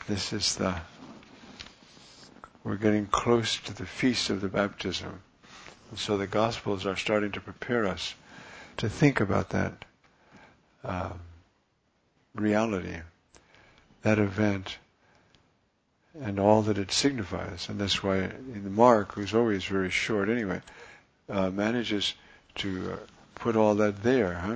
We're getting close to the feast of the baptism. And so the Gospels are starting to prepare us to think about that reality, that event, and all that it signifies. And that's why in Mark, who's always very short anyway, manages to put all that there,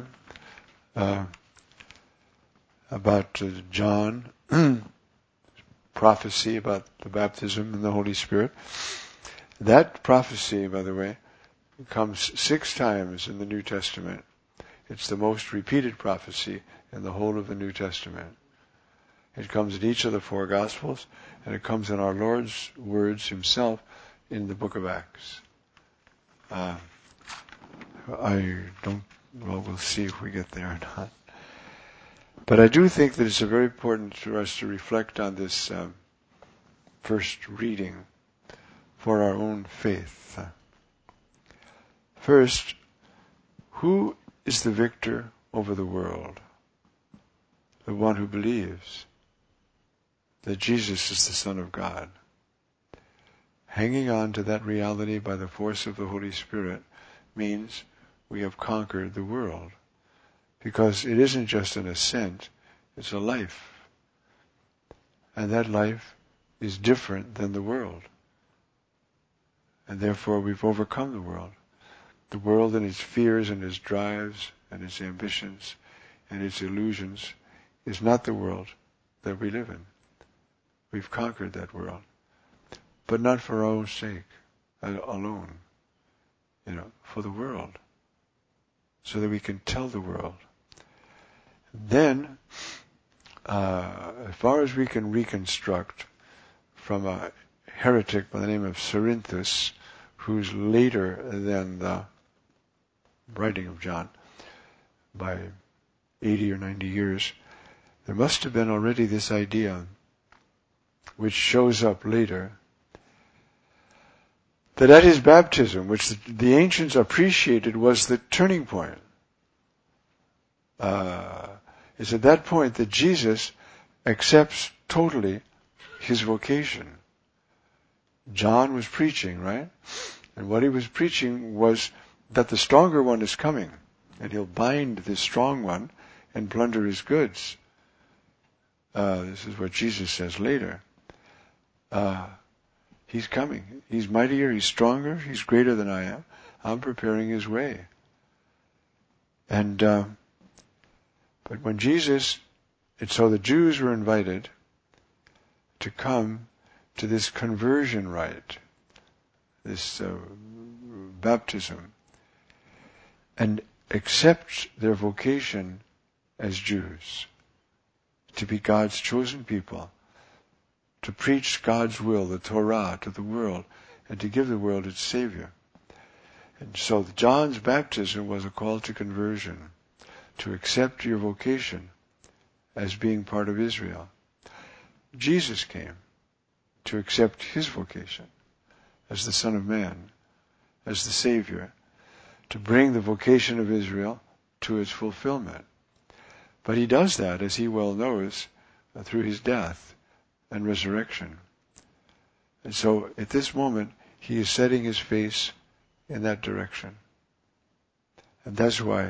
about John, prophecy about the baptism in the Holy Spirit. That prophecy, by the way, comes 6 times in the New Testament. It's the most repeated prophecy in the whole of the New Testament. It comes in each of the 4 Gospels, and it comes in our Lord's words himself in the book of Acts. We'll see if we get there or not. But I do think that it's very important for us to reflect on this first reading for our own faith. First, who is the victor over the world? The one who believes that Jesus is the Son of God. Hanging on to that reality by the force of the Holy Spirit means we have conquered the world. Because it isn't just an ascent, it's a life. And that life is different than the world. And therefore we've overcome the world. The world and its fears and its drives and its ambitions and its illusions is not the world that we live in. We've conquered that world. But not for our own sake alone. For the world. So that we can tell the world. Then, as far as we can reconstruct from a heretic by the name of Cerinthus, who's later than the writing of John by 80 or 90 years, there must have been already this idea, which shows up later, that at his baptism, which the ancients appreciated was the turning point. It's at that point that Jesus accepts totally his vocation. John was preaching, right? And what he was preaching was that the stronger one is coming, and he'll bind the strong one and plunder his goods. This is what Jesus says later. He's coming. He's mightier, he's stronger, he's greater than I am. I'm preparing his way. And but when so the Jews were invited to come to this conversion rite, this baptism, and accept their vocation as Jews, to be God's chosen people, to preach God's will, the Torah, to the world, and to give the world its Savior. And so John's baptism was a call to conversion, to accept your vocation as being part of Israel. Jesus came to accept his vocation as the Son of Man, as the Savior, to bring the vocation of Israel to its fulfillment. But he does that, as he well knows, through his death and resurrection. And so at this moment, he is setting his face in that direction. And that's why,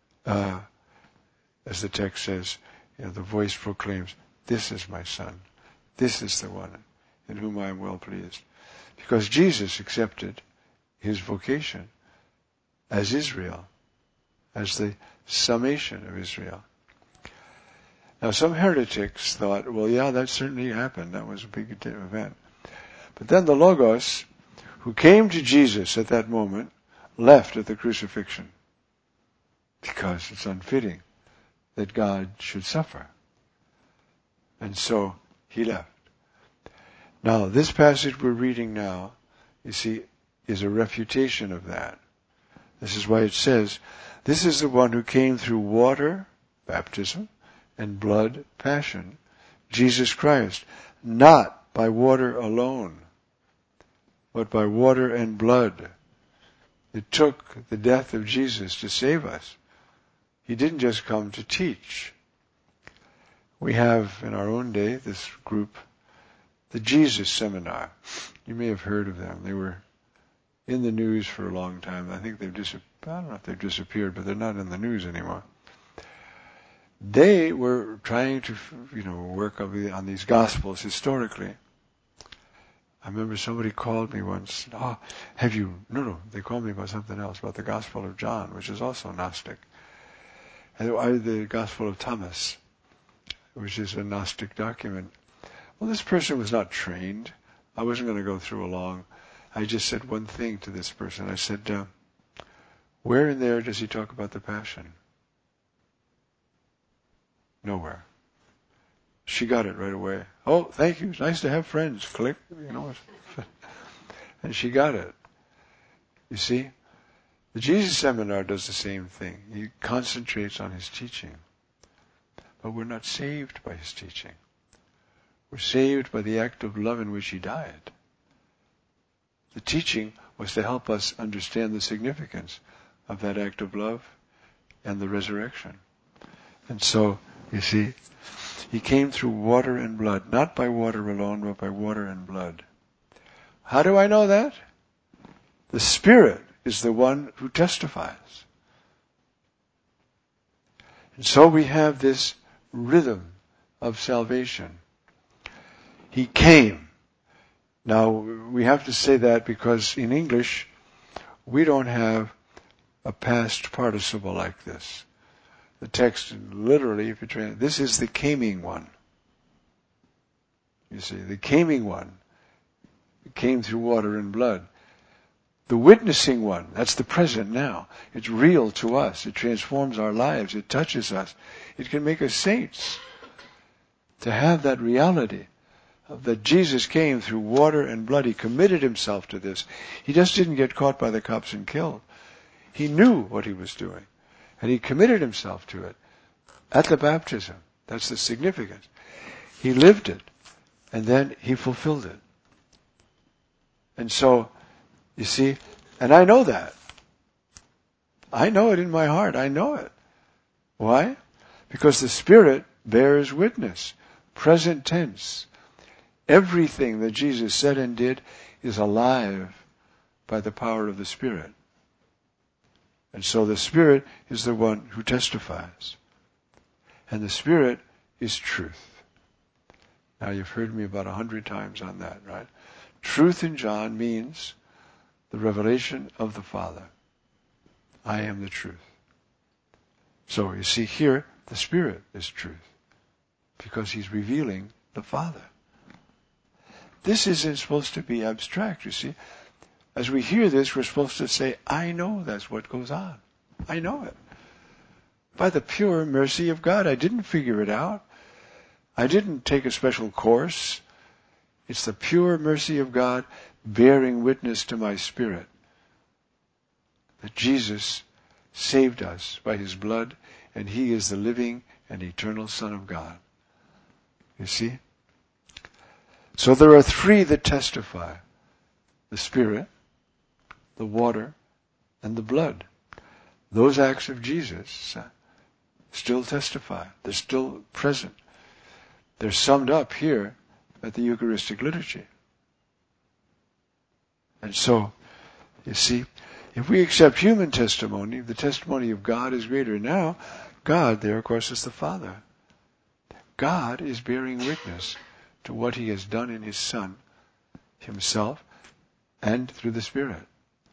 as the text says, the voice proclaims, "This is my Son. This is the one in whom I am well pleased." Because Jesus accepted his vocation as Israel, as the summation of Israel. Now some heretics thought, well, yeah, that certainly happened. That was a big event. But then the Logos, who came to Jesus at that moment, left at the crucifixion. Because it's unfitting that God should suffer. And so he left. Now, this passage we're reading now, you see, is a refutation of that. This is why it says, this is the one who came through water, baptism, and blood, passion, Jesus Christ, not by water alone, but by water and blood. It took the death of Jesus to save us. He didn't just come to teach. we have in our own day this group, the Jesus Seminar. You may have heard of them. They were in the news for a long time. I think they've I don't know if they've disappeared, but they're not in the news anymore. They were trying to, work on these Gospels historically. I remember somebody called me once. No, they called me about something else, about the Gospel of John, which is also Gnostic. And the Gospel of Thomas, which is a Gnostic document. Well, this person was not trained. I wasn't going to go through I just said one thing to this person. I said, where in there does he talk about the Passion? Nowhere. She got it right away. Oh, thank you. It's nice to have friends. Click. And she got it. You see? The Jesus Seminar does the same thing. He concentrates on his teaching. But we're not saved by his teaching. We're saved by the act of love in which he died. The teaching was to help us understand the significance of that act of love and the resurrection. And so, you see, he came through water and blood, not by water alone, but by water and blood. How do I know that? The Spirit is the one who testifies. And so we have this rhythm of salvation. He came. Now, we have to say that because in English, we don't have a past participle like this. The text literally, if you translate, this is the caming one. You see, the caming one came through water and blood. The witnessing one, that's the present now. It's real to us. It transforms our lives. It touches us. It can make us saints. To have that reality that Jesus came through water and blood, he committed himself to this. He just didn't get caught by the cops and killed. He knew what he was doing. And he committed himself to it at the baptism. That's the significance. He lived it. And then he fulfilled it. And so, you see, and I know that. I know it in my heart. I know it. Why? Because the Spirit bears witness. Present tense. Everything that Jesus said and did is alive by the power of the Spirit. And so the Spirit is the one who testifies. And the Spirit is truth. Now you've heard me about 100 times on that, right? Truth in John means the revelation of the Father. I am the truth. So you see here, the Spirit is truth. Because he's revealing the Father. This isn't supposed to be abstract, you see. As we hear this, we're supposed to say, I know that's what goes on. I know it. By the pure mercy of God. I didn't figure it out. I didn't take a special course. It's the pure mercy of God bearing witness to my spirit that Jesus saved us by his blood, and he is the living and eternal Son of God. You see? So there are three that testify. The Spirit, the water, and the blood. Those acts of Jesus still testify. They're still present. They're summed up here at the Eucharistic liturgy. And so, you see, if we accept human testimony, the testimony of God is greater. Now, God there, of course, is the Father. God is bearing witness to what he has done in his Son, himself, and through the Spirit.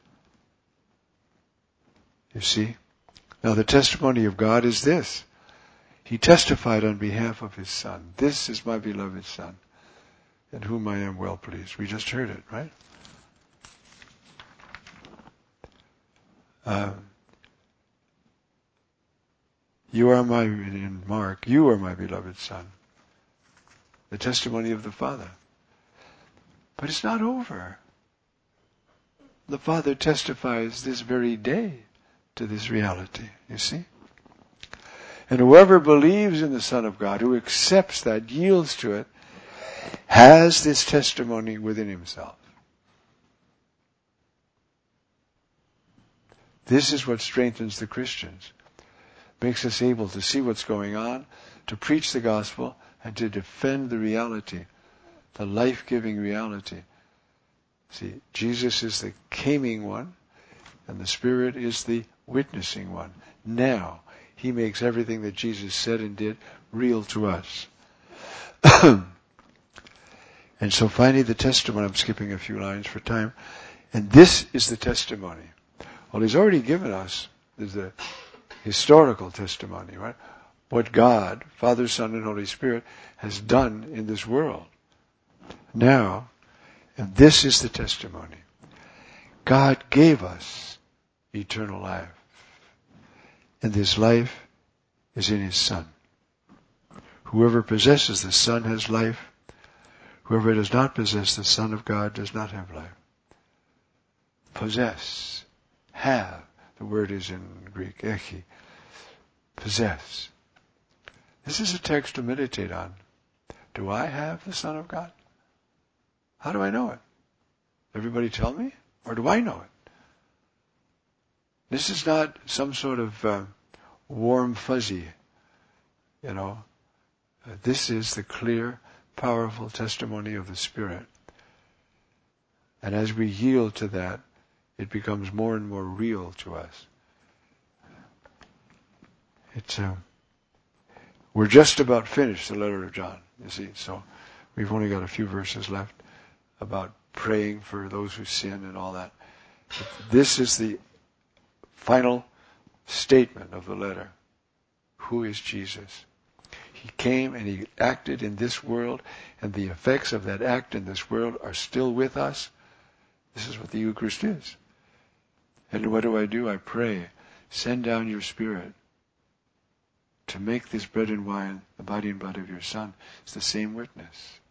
You see? Now the testimony of God is this. He testified on behalf of his Son. This is my beloved Son, in whom I am well pleased. We just heard it, right? In Mark, you are my beloved Son. The testimony of the Father. But it's not over. The Father testifies this very day to this reality, you see? And whoever believes in the Son of God, who accepts that, yields to it, has this testimony within himself. This is what strengthens the Christians, makes us able to see what's going on, to preach the gospel and to defend the reality, the life-giving reality. See, Jesus is the caming one, and the Spirit is the witnessing one. Now, He makes everything that Jesus said and did real to us. And so finally the testimony, I'm skipping a few lines for time, and this is the testimony. Well, He's already given us, there's a historical testimony, right? What God, Father, Son, and Holy Spirit has done in this world. Now, and this is the testimony. God gave us eternal life. And this life is in His Son. Whoever possesses the Son has life. Whoever does not possess the Son of God does not have life. Possess. Have. The word is in Greek, echi. Possess. This is a text to meditate on. Do I have the Son of God? How do I know it? Everybody tell me? Or do I know it? This is not some sort of warm fuzzy, This is the clear, powerful testimony of the Spirit. And as we yield to that, it becomes more and more real to us. We're just about finished the letter of John, you see. So we've only got a few verses left about praying for those who sin and all that. But this is the final statement of the letter. Who is Jesus? He came and He acted in this world, and the effects of that act in this world are still with us. This is what the Eucharist is. And what do? I pray, send down your Spirit to make this bread and wine the body and blood of your Son. It's the same witness.